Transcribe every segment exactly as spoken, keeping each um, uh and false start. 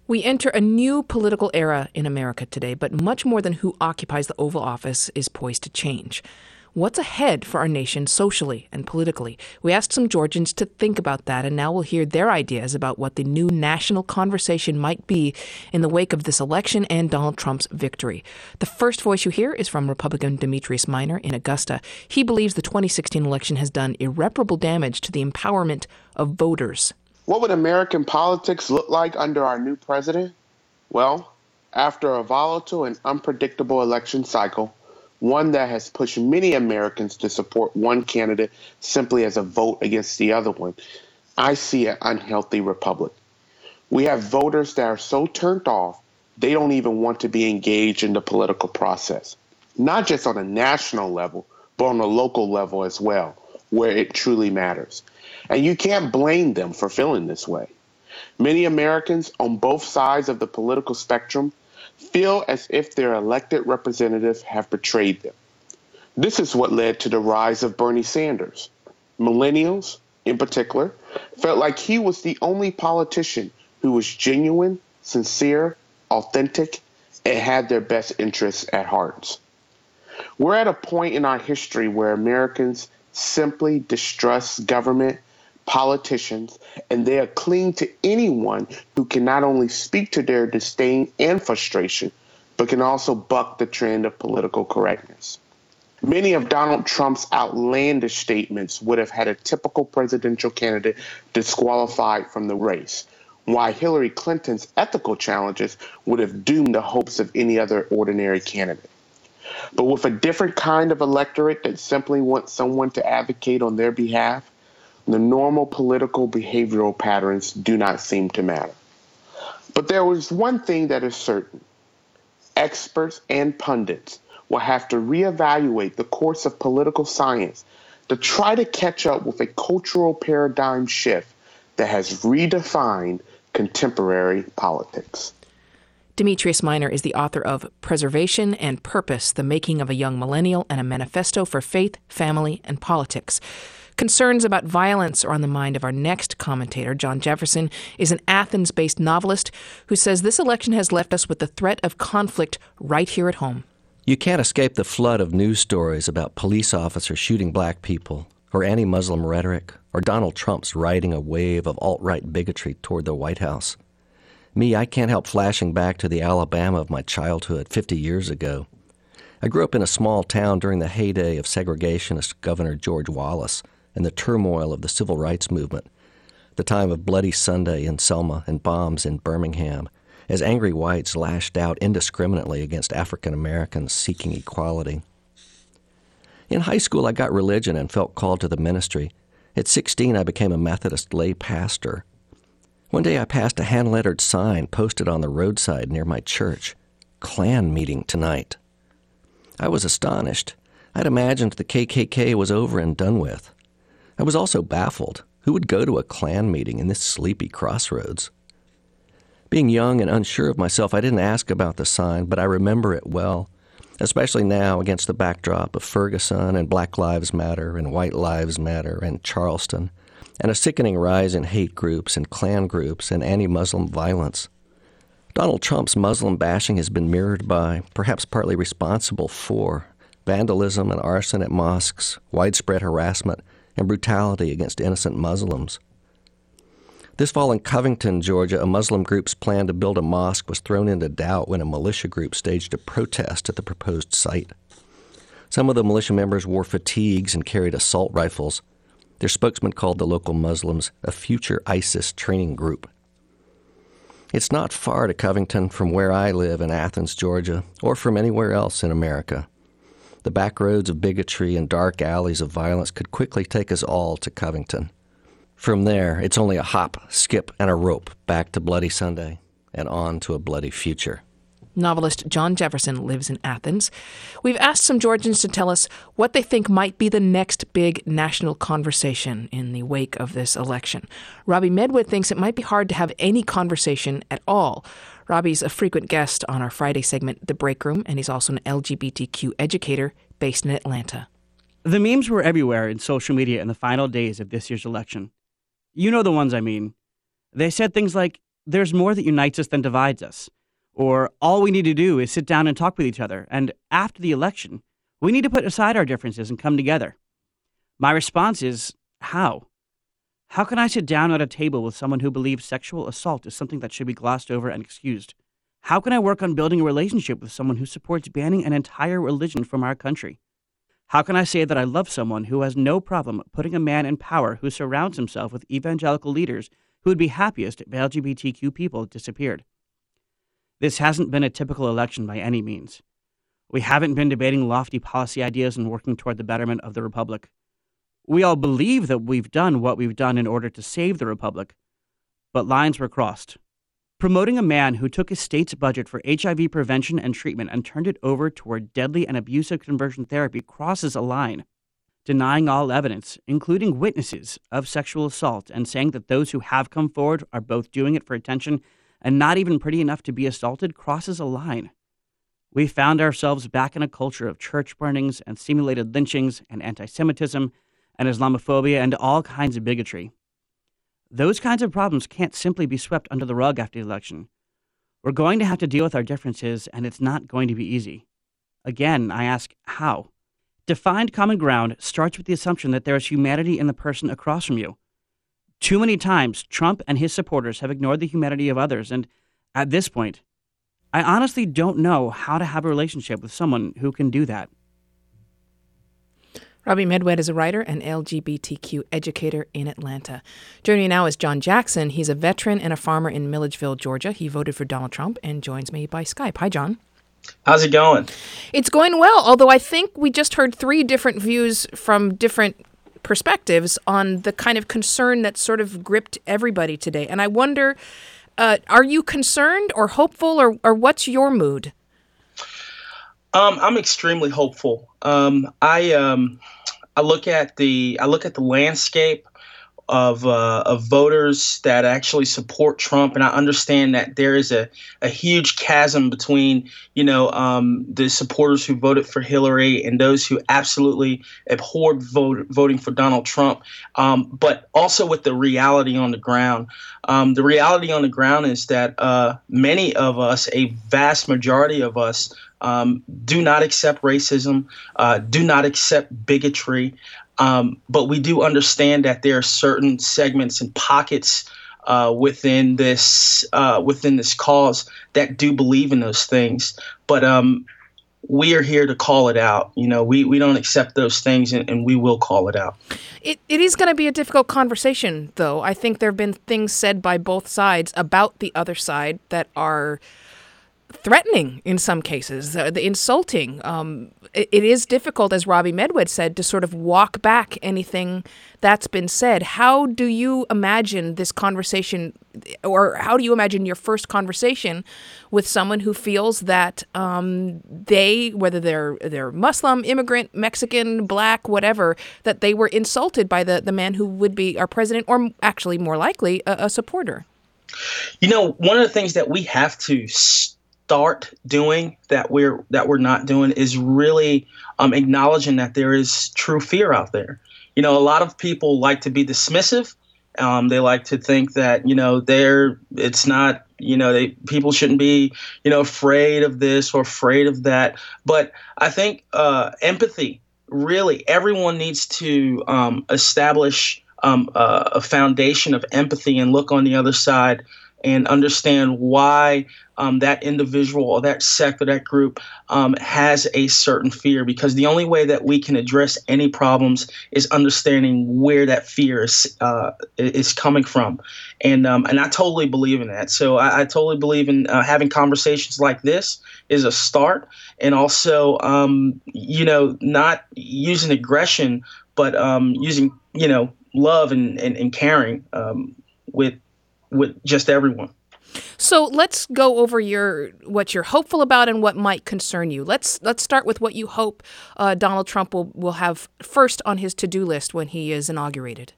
We enter a new political era in America today, but much more than who occupies the Oval Office is poised to change. What's ahead for our nation socially and politically? We asked some Georgians to think about that, and now we'll hear their ideas about what the new national conversation might be in the wake of this election and Donald Trump's victory. The first voice you hear is from Republican Demetrius Minor in Augusta. He believes the twenty sixteen election has done irreparable damage to the empowerment of voters. What would American politics look like under our new president? Well, after a volatile and unpredictable election cycle, one that has pushed many Americans to support one candidate simply as a vote against the other one, I see an unhealthy republic. We have voters that are so turned off, they don't even want to be engaged in the political process, not just on a national level, but on a local level as well, where it truly matters. And you can't blame them for feeling this way. Many Americans on both sides of the political spectrum feel as if their elected representatives have betrayed them. This is what led to the rise of Bernie Sanders. Millennials, in particular, felt like he was the only politician who was genuine, sincere, authentic, and had their best interests at heart. We're at a point in our history where Americans simply distrust government, politicians, and they are cling to anyone who can not only speak to their disdain and frustration, but can also buck the trend of political correctness. Many of Donald Trump's outlandish statements would have had a typical presidential candidate disqualified from the race, while Hillary Clinton's ethical challenges would have doomed the hopes of any other ordinary candidate. But with a different kind of electorate that simply wants someone to advocate on their behalf, the normal political behavioral patterns do not seem to matter. But there was one thing that is certain. Experts and pundits will have to reevaluate the course of political science to try to catch up with a cultural paradigm shift that has redefined contemporary politics. Demetrius Minor is the author of Preservation and Purpose, The Making of a Young Millennial and a Manifesto for Faith, Family, and Politics. Concerns about violence are on the mind of our next commentator. John Jefferson is an Athens-based novelist who says this election has left us with the threat of conflict right here at home. You can't escape the flood of news stories about police officers shooting black people, or anti-Muslim rhetoric, or Donald Trump's riding a wave of alt-right bigotry toward the White House. Me, I can't help flashing back to the Alabama of my childhood fifty years ago. I grew up in a small town during the heyday of segregationist Governor George Wallace and the turmoil of the civil rights movement, the time of Bloody Sunday in Selma and bombs in Birmingham, as angry whites lashed out indiscriminately against African Americans seeking equality. In high school, I got religion and felt called to the ministry. At sixteen, I became a Methodist lay pastor. One day I passed a hand-lettered sign posted on the roadside near my church, "Klan meeting tonight." I was astonished. I'd imagined the K K K was over and done with. I was also baffled. Who would go to a Klan meeting in this sleepy crossroads? Being young and unsure of myself, I didn't ask about the sign, but I remember it well, especially now against the backdrop of Ferguson and Black Lives Matter and White Lives Matter and Charleston, and a sickening rise in hate groups and Klan groups and anti-Muslim violence. Donald Trump's Muslim bashing has been mirrored by, perhaps partly responsible for, vandalism and arson at mosques, widespread harassment, and brutality against innocent Muslims. This fall in Covington, Georgia, a Muslim group's plan to build a mosque was thrown into doubt when a militia group staged a protest at the proposed site. Some of the militia members wore fatigues and carried assault rifles. Their spokesman called the local Muslims a future ISIS training group. It's not far to Covington from where I live in Athens, Georgia, or from anywhere else in America. The back roads of bigotry and dark alleys of violence could quickly take us all to Covington. From there, it's only a hop, skip, and a rope back to Bloody Sunday and on to a bloody future. Novelist John Jefferson lives in Athens. We've asked some Georgians to tell us what they think might be the next big national conversation in the wake of this election. Robbie Medwood thinks it might be hard to have any conversation at all. Robbie's a frequent guest on our Friday segment, The Break Room, and he's also an L G B T Q educator based in Atlanta. The memes were everywhere in social media in the final days of this year's election. You know the ones I mean. They said things like, there's more that unites us than divides us. Or all we need to do is sit down and talk with each other. And after the election, we need to put aside our differences and come together. My response is, how? How can I sit down at a table with someone who believes sexual assault is something that should be glossed over and excused? How can I work on building a relationship with someone who supports banning an entire religion from our country? How can I say that I love someone who has no problem putting a man in power who surrounds himself with evangelical leaders who would be happiest if L G B T Q people disappeared? This hasn't been a typical election by any means. We haven't been debating lofty policy ideas and working toward the betterment of the Republic. We all believe that we've done what we've done in order to save the Republic, but lines were crossed. Promoting a man who took his state's budget for H I V prevention and treatment and turned it over toward deadly and abusive conversion therapy crosses a line. Denying all evidence, including witnesses of sexual assault, and saying that those who have come forward are both doing it for attention and not even pretty enough to be assaulted crosses a line. We found ourselves back in a culture of church burnings and simulated lynchings and anti-Semitism and Islamophobia and all kinds of bigotry. Those kinds of problems can't simply be swept under the rug after the election. We're going to have to deal with our differences, and it's not going to be easy. Again, I ask, how? To find common ground starts with the assumption that there is humanity in the person across from you. Too many times, Trump and his supporters have ignored the humanity of others, and at this point, I honestly don't know how to have a relationship with someone who can do that. Robbie Medwed is a writer and L G B T Q educator in Atlanta. Joining me now is John Jackson. He's a veteran and a farmer in Milledgeville, Georgia. He voted for Donald Trump and joins me by Skype. Hi, John. How's it going? It's going well, although I think we just heard three different views from different perspectives on the kind of concern that sort of gripped everybody today. And I wonder, uh, are you concerned or hopeful, or, or what's your mood? Um, I'm extremely hopeful. Um, I um, I look at the I look at the landscape of uh, of voters that actually support Trump, and I understand that there is a, a huge chasm between you know um, the supporters who voted for Hillary and those who absolutely abhorred vote, voting for Donald Trump. Um, but also with the reality on the ground, um, the reality on the ground is that uh, many of us, a vast majority of us, um, do not accept racism, uh, do not accept bigotry. Um, but we do understand that there are certain segments and pockets uh, within this uh, within this cause that do believe in those things. But um, we are here to call it out. You know, we, we don't accept those things, and, and we will call it out. It it is going to be a difficult conversation, though. I think there have been things said by both sides about the other side that are threatening in some cases, uh, the insulting. Um, it, it is difficult, as Robbie Medwed said, to sort of walk back anything that's been said. How do you imagine this conversation, or how do you imagine your first conversation with someone who feels that um, they, whether they're they're Muslim, immigrant, Mexican, black, whatever, that they were insulted by the, the man who would be our president, or actually more likely a, a supporter? You know, one of the things that we have to start doing that we're that we're not doing is really um, acknowledging that there is true fear out there. You know, a lot of people like to be dismissive. Um, they like to think that, you know, they're it's not, you know, they people shouldn't be, you know, afraid of this or afraid of that. But I think uh, empathy, really, everyone needs to um, establish um, uh, a foundation of empathy and look on the other side and understand why um, that individual or that sect or that group um, has a certain fear. Because the only way that we can address any problems is understanding where that fear is uh, is coming from. And um, and I totally believe in that. So I, I totally believe in uh, having conversations like this is a start. And also, um, you know, not using aggression, but um, using, you know, love and, and, and caring um, with with just everyone. So let's go over your what you're hopeful about and what might concern you. Let's let's start with what you hope uh, Donald Trump will, will have first on his to-do list when he is inaugurated.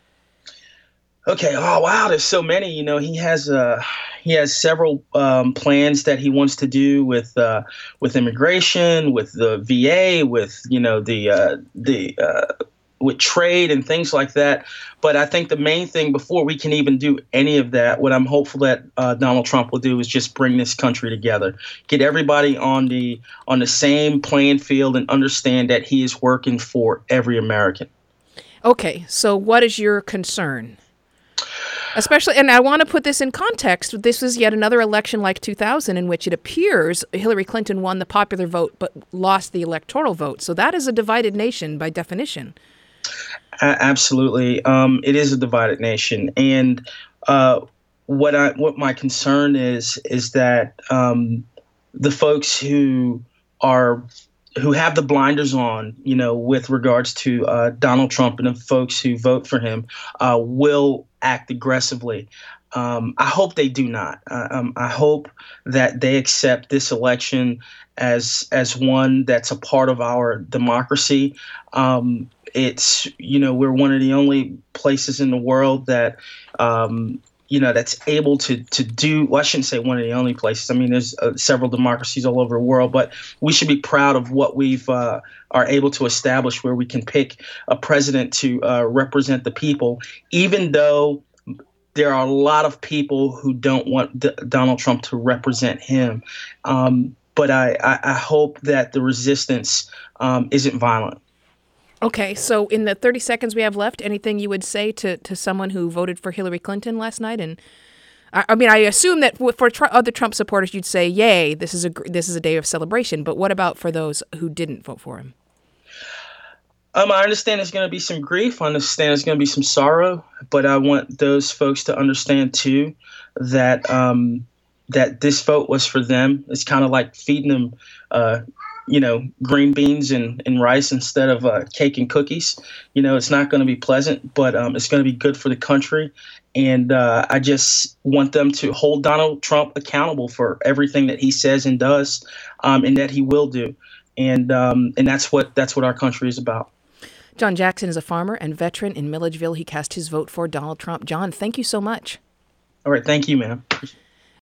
Okay. Oh, wow. There's so many. You know, he has uh, he has several um, plans that he wants to do with uh, with immigration, with the V A, with, you know, the uh, the uh, with trade and things like that. But I think the main thing before we can even do any of that, what I'm hopeful that uh, Donald Trump will do is just bring this country together, get everybody on the on the same playing field, and understand that he is working for every American. Okay, so what is your concern? Especially, and I want to put this in context. This was yet another election like two thousand in which it appears Hillary Clinton won the popular vote but lost the electoral vote. So that is a divided nation by definition. Uh, absolutely. Um, it is a divided nation. And uh, what I what my concern is, is that um, the folks who are who have the blinders on, you know, with regards to uh, Donald Trump and the folks who vote for him uh, will act aggressively. Um, I hope they do not. Uh, um, I hope that they accept this election as as one that's a part of our democracy. Um, it's, you know, we're one of the only places in the world that um, you know, that's able to to do, well, I shouldn't say one of the only places. I mean, there's uh, several democracies all over the world, but we should be proud of what we've uh, are able to establish, where we can pick a president to uh, represent the people, even though there are a lot of people who don't want D- Donald Trump to represent him. Um, but I, I, I hope that the resistance um, isn't violent. Okay, so in the thirty seconds we have left, anything you would say to, to someone who voted for Hillary Clinton last night? And I, I mean, I assume that for tr- other Trump supporters, you'd say, "Yay, this is a this is a day of celebration." But what about for those who didn't vote for him? Um, I understand there's going to be some grief. I understand there's going to be some sorrow, but I want those folks to understand too that um, that this vote was for them. It's kind of like feeding them, uh, you know, green beans and, and rice instead of uh, cake and cookies. You know, it's not going to be pleasant, but um, it's going to be good for the country. And uh, I just want them to hold Donald Trump accountable for everything that he says and does, um, and that he will do. And um, and that's what that's what our country is about. John Jackson is a farmer and veteran in Milledgeville. He cast his vote for Donald Trump. John, thank you so much. All right. Thank you, ma'am.